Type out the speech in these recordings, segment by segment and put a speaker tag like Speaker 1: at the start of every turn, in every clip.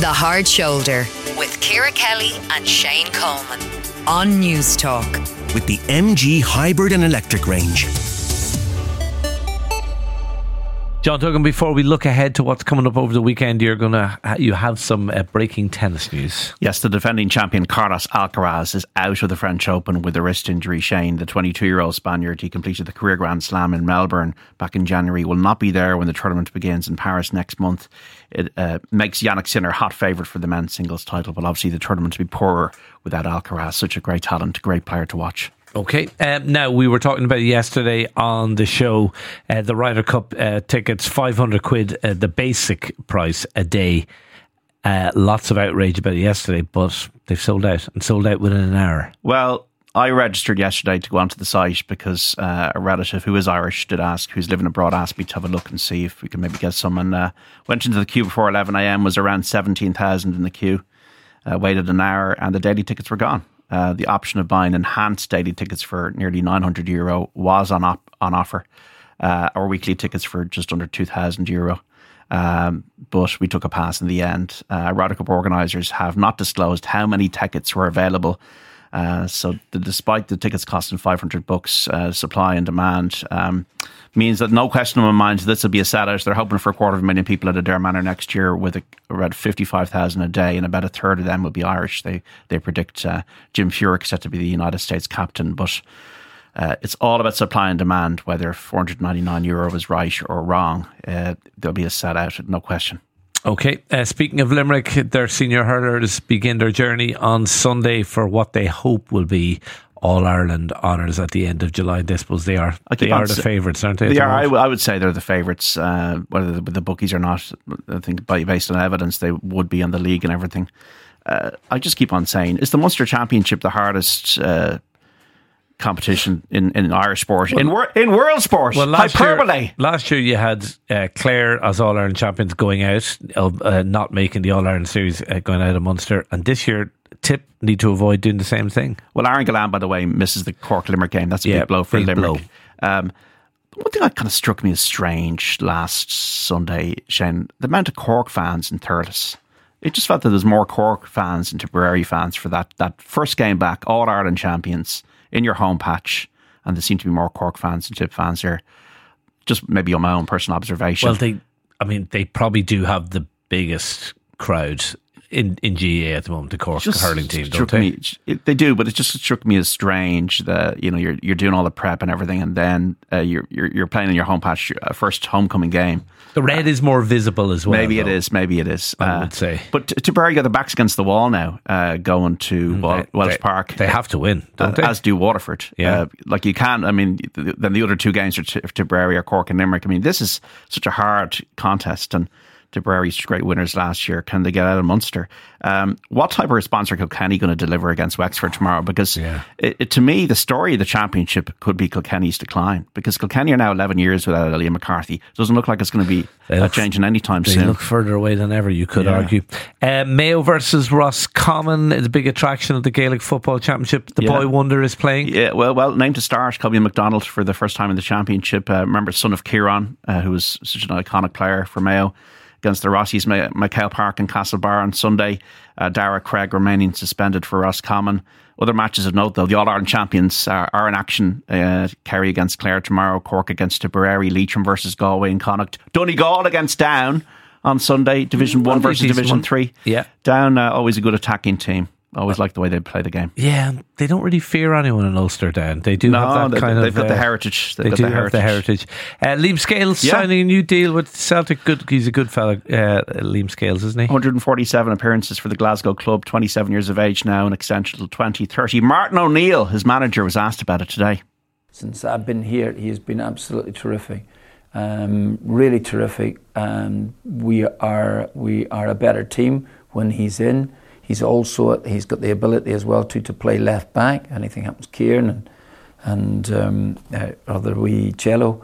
Speaker 1: The Hard Shoulder with Ciara Kelly and Shane Coleman on News Talk.
Speaker 2: With the MG hybrid and electric range.
Speaker 3: John Duggan, before we look ahead to what's coming up over the weekend, you have some breaking tennis news.
Speaker 4: Yes, the defending champion Carlos Alcaraz is out of the French Open with a wrist injury. Shane, the 22-year-old Spaniard, he completed the career Grand Slam in Melbourne back in January, will not be there when the tournament begins in Paris next month. It makes Jannik Sinner hot favourite for the men's singles title, but obviously the tournament will be poorer without Alcaraz. Such a great talent, great player to watch.
Speaker 3: Okay, now we were talking about it yesterday on the show, the Ryder Cup tickets, 500 quid, the basic price a day. Lots of outrage about it yesterday, but they've sold out and sold out within an hour.
Speaker 4: Well, I registered yesterday to go onto the site because a relative who is Irish did ask, who's living abroad, asked me to have a look and see if we can maybe get some, and went into the queue before 11 a.m, was around 17,000 in the queue, waited an hour and the daily tickets were gone. The option of buying enhanced daily tickets for nearly €900 was on offer, or weekly tickets for just under €2,000. But we took a pass in the end. Ryder Cup organisers have not disclosed how many tickets were available. So despite the tickets costing $500, supply and demand means that no question in my mind this will be a sellout. They're hoping for 250,000 people at Adare Manor next year, with around 55,000 a day, and about a third of them will be Irish. They predict Jim Furyk set to be the United States captain, but it's all about supply and demand. Whether €499 is right or wrong, there'll be a sellout, no question.
Speaker 3: Okay, speaking of Limerick, their senior hurlers begin their journey on Sunday for what they hope will be All-Ireland honours at the end of July. I suppose they are the favourites, aren't they?
Speaker 4: They are. I would say they're the favourites, whether with the bookies or not. I think based on evidence they would be on the league and everything. I just keep on saying, is the Munster Championship the hardest competition in Irish sport, in world sport?
Speaker 3: Well,
Speaker 4: hyperbole.
Speaker 3: Last year you had Clare as All-Ireland champions going out, not making the All-Ireland series, going out of Munster, and this year Tip need to avoid doing the same thing.
Speaker 4: Well, Aaron Gillan, by the way, misses the Cork-Limerick game. That's a big blow for Limerick. One thing that kind of struck me as strange last Sunday, Shane, the amount of Cork fans in Thurles. It just felt that there's more Cork fans and Tipperary fans for that first game back, All-Ireland champions in your home patch, and there seem to be more Cork fans and Tip fans here. Just maybe on my own personal observation.
Speaker 3: Well, they probably do have the biggest crowd in GAA at the moment, the Cork hurling team, don't they?
Speaker 4: They do, but it just struck me as strange that you're doing all the prep and everything, and then you're playing in your home patch, first homecoming game.
Speaker 3: The red is more visible as well.
Speaker 4: Maybe it is. I would say. But Tipperary got their backs against the wall now, going to Welsh Park.
Speaker 3: They have to win, don't they?
Speaker 4: As do Waterford.
Speaker 3: Yeah.
Speaker 4: Like you can. I mean, then the other two games are Tipperary or Cork and Limerick. I mean, this is such a hard contest, and Tipperary's great winners last year. Can they get out of Munster? What type of response are Kilkenny going to deliver against Wexford tomorrow? Because to me, the story of the championship could be Kilkenny's decline, because Kilkenny are now 11 years without Liam McCarthy. It doesn't look like it's going to be changing anytime soon.
Speaker 3: They look further away than ever, you could argue. Mayo versus Roscommon is a big attraction of the Gaelic Football Championship. The boy wonder is playing. Yeah,
Speaker 4: well, named to start, Colby McDonald for the first time in the championship. Remember, son of Kieran, who was such an iconic player for Mayo, against the Rossies, Michael Park and Castlebar on Sunday. Dara Craig remaining suspended for Roscommon. Other matches of note, though, the All-Ireland champions are in action. Kerry against Clare tomorrow, Cork against Tipperary, Leitrim versus Galway and Connacht, Donegal against Down on Sunday, Division 1 versus Division 3.
Speaker 3: Yeah.
Speaker 4: Down, always a good attacking team. Always like the way they play the game.
Speaker 3: Yeah, they don't really fear anyone in Ulster Down. They do have that kind of...
Speaker 4: They've got the heritage.
Speaker 3: They do have the heritage. Liam Scales signing a new deal with Celtic. He's a good fella, Liam Scales, isn't he?
Speaker 4: 147 appearances for the Glasgow club, 27 years of age now, an extension till 2030. Martin O'Neill, his manager, was asked about it today.
Speaker 5: Since I've been here, he has been absolutely terrific. Really terrific. We are a better team when he's in. He's got the ability as well to play left back. Anything happens, Kieran and other wee Cello.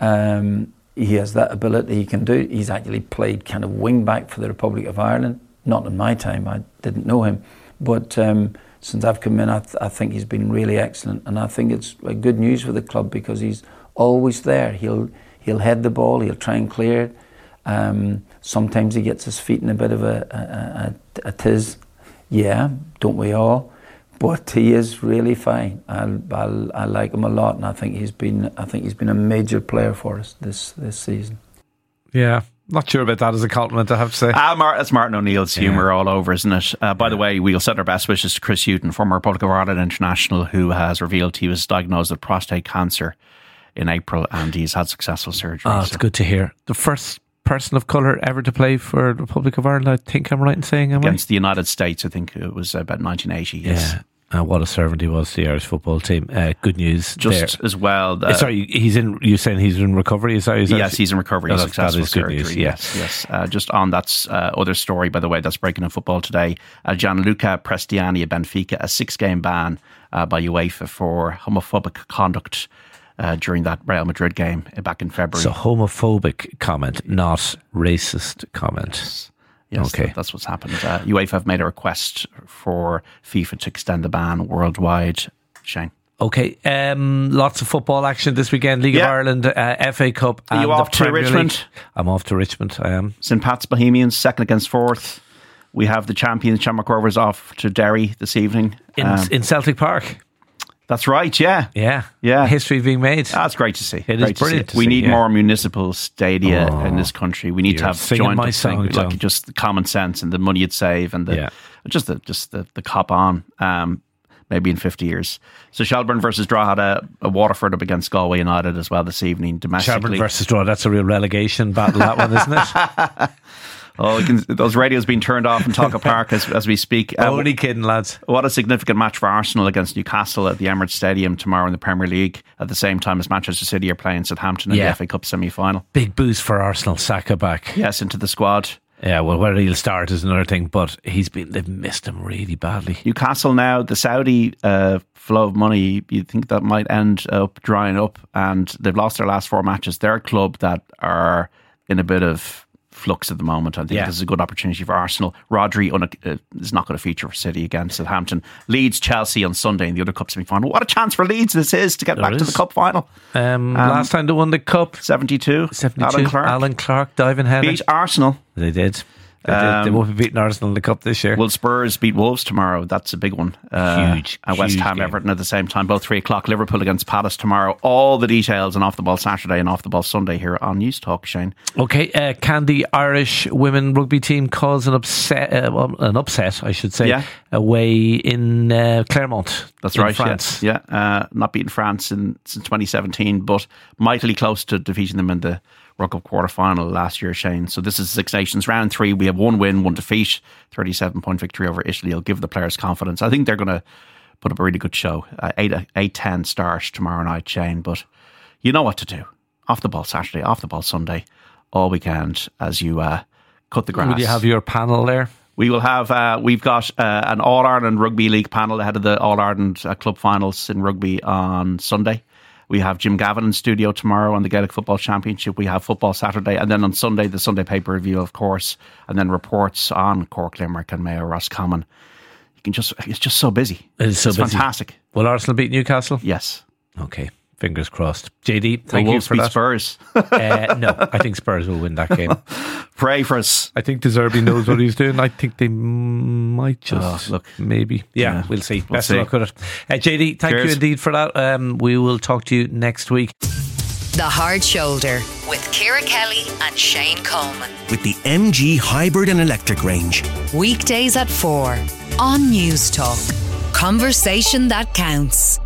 Speaker 5: He has that ability. He can do. He's actually played kind of wing back for the Republic of Ireland. Not in my time. I didn't know him, but since I've come in, I think he's been really excellent, and I think it's good news for the club because he's always there. He'll head the ball. He'll try and clear it. Sometimes he gets his feet in a bit of a tiz. Yeah, don't we all? But he is really fine. I like him a lot, and I think he's been a major player for us this season.
Speaker 3: Yeah. Not sure about that as a compliment, I have to say.
Speaker 4: That's Martin O'Neill's humour all over, isn't it? By the way, we'll send our best wishes to Chris Hughton, former Republic of Ireland international, who has revealed he was diagnosed with prostate cancer in April, and he's had successful surgery.
Speaker 3: Oh, it's good to hear. The first person of colour ever to play for the Republic of Ireland, I think I'm right in saying,
Speaker 4: against the United States, I think it was about 1980. Yes.
Speaker 3: Yeah. What a servant he was to the Irish football team. Good news.
Speaker 4: Just there. As well.
Speaker 3: Sorry, you're saying he's in recovery?
Speaker 4: Yes, he's in recovery.
Speaker 3: Oh,
Speaker 4: successful surgery.
Speaker 3: News,
Speaker 4: yes. Just on that other story, by the way, that's breaking in football today. Gianluca Prestiani of Benfica, a 6-game ban by UEFA for homophobic conduct during that Real Madrid game back in February.
Speaker 3: So homophobic comment, not racist comment.
Speaker 4: Yes,
Speaker 3: okay.
Speaker 4: That's what's happened. UEFA have made a request for FIFA to extend the ban worldwide. Shane.
Speaker 3: Okay, lots of football action this weekend. League of Ireland, FA Cup.
Speaker 4: Are you off to Richmond?
Speaker 3: League. I'm off to Richmond, I am.
Speaker 4: St Pat's Bohemians, 2nd against 4th. We have the champions, Shamrock Rovers, off to Derry this evening.
Speaker 3: In Celtic Park.
Speaker 4: That's right, yeah.
Speaker 3: History being made.
Speaker 4: That's great to see.
Speaker 3: It is brilliant to see.
Speaker 4: We need more municipal stadia in this country. We need to have joint
Speaker 3: song,
Speaker 4: like just the common sense and the money you'd save and just the cop on. Maybe in 50 years. So Shelbourne versus Drogheda, Waterford up against Galway United as well this evening domestically.
Speaker 3: Shelbourne versus Drogheda, that's a real relegation battle, that one, isn't it?
Speaker 4: Oh, those radios being turned off in Talca Park as we speak.
Speaker 3: Only kidding, lads.
Speaker 4: What a significant match for Arsenal against Newcastle at the Emirates Stadium tomorrow in the Premier League, at the same time as Manchester City are playing Southampton in the FA Cup semi-final.
Speaker 3: Big boost for Arsenal, Saka back.
Speaker 4: Yes, into the squad.
Speaker 3: Yeah, well, whether he'll start is another thing, but they've missed him really badly.
Speaker 4: Newcastle now, the Saudi flow of money, you think that might end up drying up, and they've lost their last 4 matches. They're a club that are in a bit of flux at the moment. I think this is a good opportunity for Arsenal. Rodri is not going to feature for City against Southampton. Leeds, Chelsea on Sunday in the other cup semi-final. What a chance for Leeds this is to get back to the cup final.
Speaker 3: Last time they won the cup,
Speaker 4: 72.
Speaker 3: Alan Clark diving header.
Speaker 4: Beat Arsenal.
Speaker 3: They did. They won't be beating Arsenal in the cup this year.
Speaker 4: Will Spurs beat Wolves tomorrow? That's a big one.
Speaker 3: Huge.
Speaker 4: And West Ham, Everton at the same time, both 3 o'clock. Liverpool against Palace tomorrow. All the details on Off the Ball Saturday and Off the Ball Sunday here on News Talk, Shane.
Speaker 3: Okay, can the Irish women rugby team cause an upset, I should say, away in Clermont?
Speaker 4: That's right,
Speaker 3: France.
Speaker 4: Yeah. Not beaten France since 2017, but mightily close to defeating them in the World Cup quarter-final last year, Shane. So this is Six Nations round 3. We have 1 win, 1 defeat, 37-point victory over Italy. It'll give the players confidence. I think they're going to put up a really good show. 8-10 start tomorrow night, Shane. But you know what to do. Off the Ball Saturday, Off the Ball Sunday, all weekend as you cut the grass.
Speaker 3: Will you have your panel there?
Speaker 4: We will have, we've got an All-Ireland Rugby League panel ahead of the All-Ireland Club Finals in rugby on Sunday. We have Jim Gavin in studio tomorrow on the Gaelic Football Championship. We have Football Saturday. And then on Sunday, the Sunday paper review, of course. And then reports on Cork, Limerick and Mayo Roscommon. It's just so busy.
Speaker 3: It's busy.
Speaker 4: Fantastic.
Speaker 3: Will Arsenal beat Newcastle?
Speaker 4: Yes.
Speaker 3: Okay. Fingers crossed. JD, thank you for that.
Speaker 4: Spurs.
Speaker 3: No, I think Spurs will win that game.
Speaker 4: Pray for us.
Speaker 3: I think De Zerbi knows what he's doing. I think they might just maybe. Yeah, we'll see. Best of luck with it. JD, thank you indeed for that. We will talk to you next week.
Speaker 1: The Hard Shoulder with Ciara Kelly and Shane Coleman.
Speaker 2: With the MG Hybrid and Electric range.
Speaker 1: Weekdays at 4 on News Talk. Conversation that counts.